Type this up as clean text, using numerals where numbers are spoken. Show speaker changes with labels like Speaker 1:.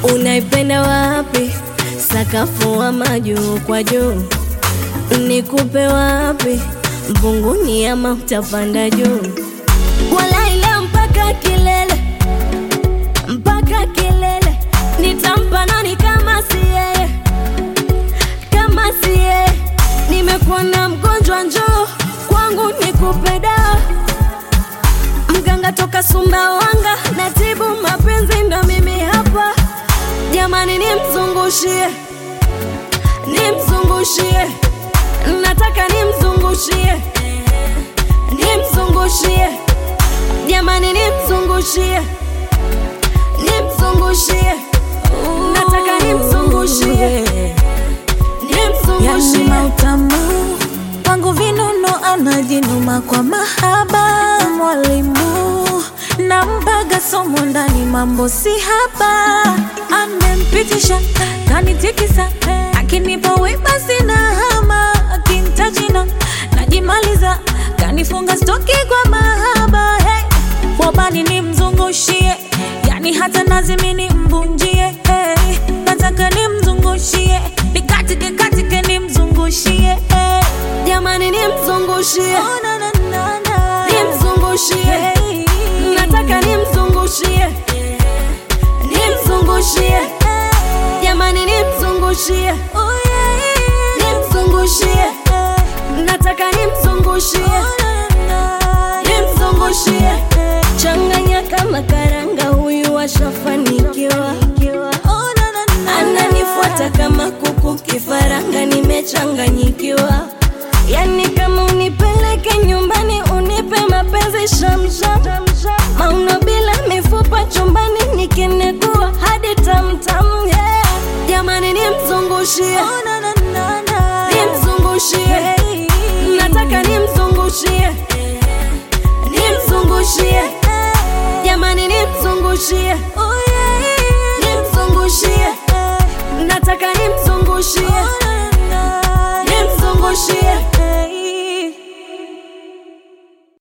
Speaker 1: Unaipenda wapi? Sakafu ama juu kwa juu? Nikupe wapi? Mbunguni ama utapanda juu? Walai leo mpaka kilele, mpaka kilele. Nitampa nani kama si yeye, kama si yeye? Nimekuwa na mgonjwa, njoo kwangu nikupe dawa. Mganga toka Sumbawanga, natibu mapenzi, ndo mimi hapa. Jamani nimzungushie, nimzungushie, nataka nimzungushie, nimzungushie. Jamani nimzungushie, nimzungushie, nataka nimzungushie, nimzungushie.
Speaker 2: Yani utamu wangu vinuno, anajinuma kwa mahaba. Mwalimu nampaga somo ndani, mambo si haba. Amempitisha kanitikisa, akinipa wema sina hama. Akintajina najimaliza, kanifunga stoki kwa mahaba. Hey, wabani nimzungushie, yani hata nazimi nimbunjie. Hey, nataka nimzungushie, nikatike katike nimzungushie. Hey,
Speaker 1: jamani nimzungushie,
Speaker 2: oh, na, na, na, na.
Speaker 1: Nimzungushie,
Speaker 2: Hey,
Speaker 1: nataka nimzungushie, nimzungushie. Jamani nimzungushie,
Speaker 2: oh, yeah,
Speaker 1: nimzungushie, nataka nimzungushie, nimzungushie. Changanya kama karanga, huyu ashafanikiwa. Ananifuata kama kuku kifaranga, nimechanganyikiwa. Yani kama unipeleke nyumbani, unipe mapenzi shamsham. Mauno bila mifupa chumbani, nikinekua hadi tamtam, yeah. Jamani nimzungushie, nimzungushie, nataka nimzungushie, nimzungushie. Jamani nimzungushie,